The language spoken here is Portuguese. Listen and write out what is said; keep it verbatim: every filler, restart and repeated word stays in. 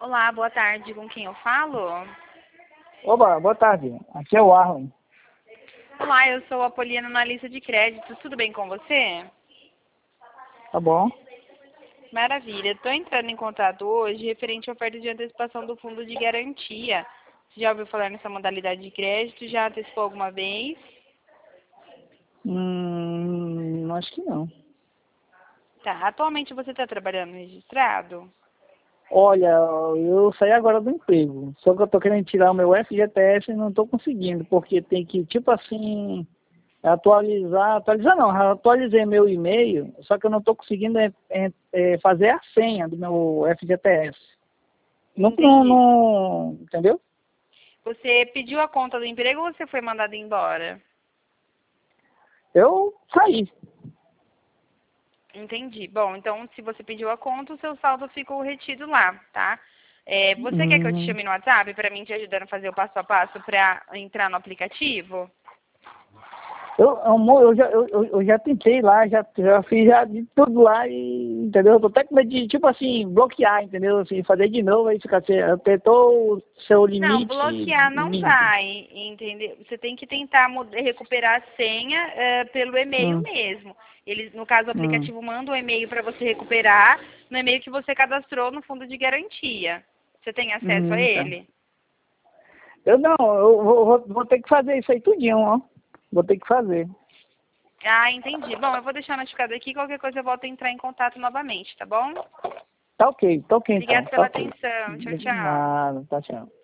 Olá, boa tarde. Com quem eu falo? Oba, boa tarde. Aqui é o Arlen. Olá, eu sou a Poliana, analista de crédito. Tudo bem com você? Tá bom? Maravilha. Estou entrando em contato hoje referente à oferta de antecipação do fundo de garantia. Você já ouviu falar nessa modalidade de crédito? Já antecipou alguma vez? Hum, acho que não. Tá. Atualmente você está trabalhando registrado? Olha, eu saí agora do emprego. Só que eu tô querendo tirar o meu F G T S e não tô conseguindo, porque tem que, tipo assim, atualizar. Atualizar não, eu atualizei meu e-mail, só que eu não tô conseguindo é, é, é, fazer a senha do meu F G T S. Não, não, Entendi. não, entendeu? Você pediu a conta do emprego ou você foi mandado embora? Eu saí. Entendi. Bom, então se você pediu a conta, o seu saldo ficou retido lá, tá? É, você quer que eu te Hum. chame no WhatsApp para mim te ajudando a fazer o passo a passo para entrar no aplicativo? Eu, amor, eu já, eu, eu eu já tentei lá, já, já fiz já de tudo lá e, entendeu? Eu tô até com medo de, tipo assim, bloquear, entendeu? Assim, fazer de novo, aí ficar assim, apertou o seu Não, limite, bloquear não limite. vai, entendeu? Você tem que tentar mu- recuperar a senha eh, pelo e-mail Hum, mesmo. Eles, no caso, o hum, aplicativo manda um e-mail para você recuperar no e-mail que você cadastrou no fundo de garantia. Você tem acesso a hum, tá. ele? Eu não, eu vou, vou, vou ter que fazer isso aí tudinho, ó. Vou ter que fazer. Ah, entendi. Bom, eu vou deixar notificado aqui. Qualquer coisa eu volto a entrar em contato novamente, tá bom? Tá ok, tá ok então, Obrigada tá pela ok. atenção. Tchau, tchau. Nada, tá tchau.